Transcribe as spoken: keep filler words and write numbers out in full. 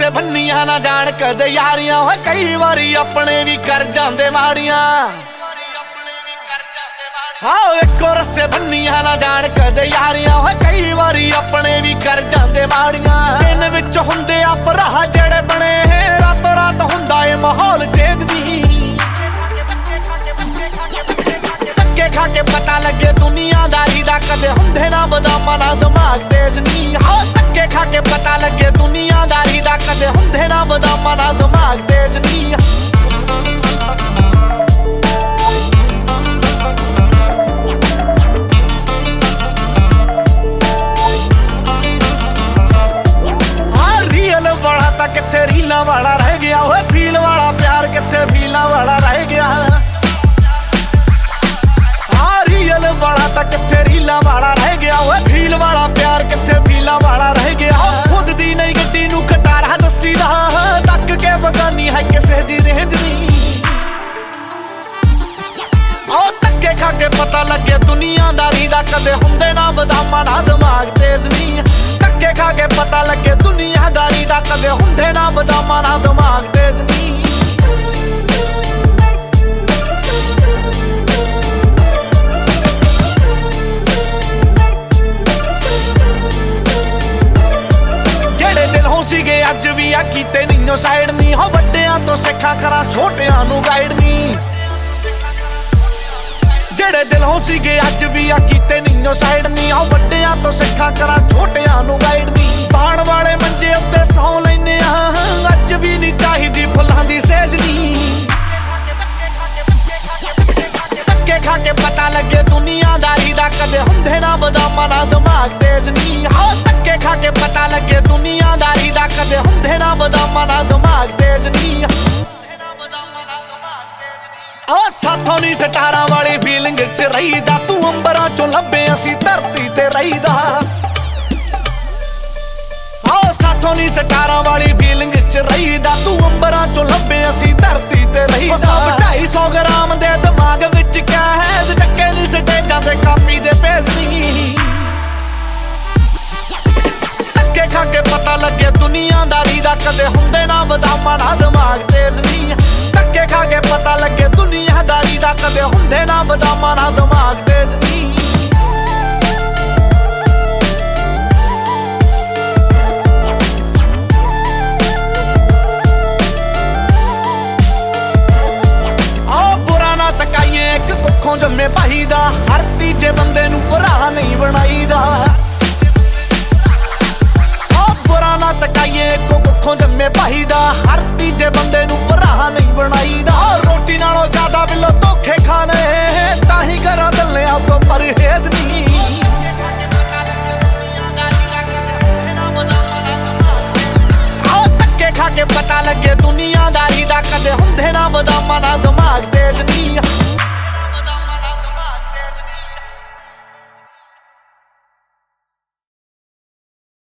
रस्से भन्निया ना जान कदे यारियां होए कई बारी अपने भी कर जांदे माड़ियां। हाँ एको रस्से भन्निया ना जान कदे यारियां होए कई बारी अपने भी कर जांदे माड़ियां। दिन विच हुंदे आ भरा जेड़े बने रातों रात हुंदा ए माहौल चेंजदी। धक्के खा के पता लगे दुनियादारी दा कदे हुंदे ना बदामां ना दिमाग तेज नी। हाँ धक्के खा के पता लगे दुनियादारी दा कदे हुंदे ना बदामां ना दिमाग तेज नी। हाँ रियल वाला तां किथे रीलां वाला रह गया होए फील वाला प्यार किथे फीलां वाला रह गया। वाला तक किथे रीला वाला रह गया होए फील वाला प्यार किथे फीला वाला रह गया। खुद दी नई गड्डी नू खटारा दसी दा तक के बगानी है किसे दी रेंज नी। ओ धक्के खा के पता लगे दुनियादारी दा कदे हुंदे ना बदामां ना दिमाग तेज नी। धक्के खा के पता लगे दुनियादारी दा कदे हुंदे ना बदामां ना दिमाग तेज नी। सीगे अज भी आ कीते नहीं साइड नी। हो वड्डियां तो सिखा करा छोटियां नू गाइड नी। जेड़े दिल हो सीगे अज भी आ कीते नहीं साइड नी। हो वड्डियां तो सिखा करा छोटियां नू गाइड नी। बाण वाले मंजे उत्ते सौ लैने आ अज भी नहीं चाहिदी फुल्लां दी सेज नी। धक्के खा के पता लगे दुनियादारी दा कदे हुंदे ना बदामां ना दिमाग तेज नी। हाँ धक्के खा के पता लगे दुनियादारी दा कदे हुंदे ना बदामां ना दिमाग तेज नी। आ साथों नी सटारां वाली फीलिंग च रहीदा तू अंबरां चों लभे असी धरती ते रहीदा। आओ साथों नी सटारां वाली फीलिंग च रहीदा तू अंबरां चों लभे असी धरती ते रहीदा। सब ढाई सौ ग्राम दे दिमाग विच कैद चक्के नी स्टेजां ते कापी दे पेज नी। धक्के खा के पता लगे दुनियादारी दा कदे हुंदे ना बदामां ना दिमाग तेज नी। धक्के खा के पता लगे दुनियादारी दा कदे हुंदे ना बदामां ना दिमाग तेज नी। एक कुखों जम्मे भाई दा हर तीजे बंदे नू भरा नहीं बनाईदा। बुरा ना तकाइए एक कुखों जम्मे भाई दा हर तीजे बंदे नू भरा नहीं बनाईदा। रोटी नालों ज्यादा बिलो धोखे खाने ताही करा दलिया तो परहेज नी। धक्के खा के पता लगे दुनियादारी दा कदे हुंदे ना बदामां ना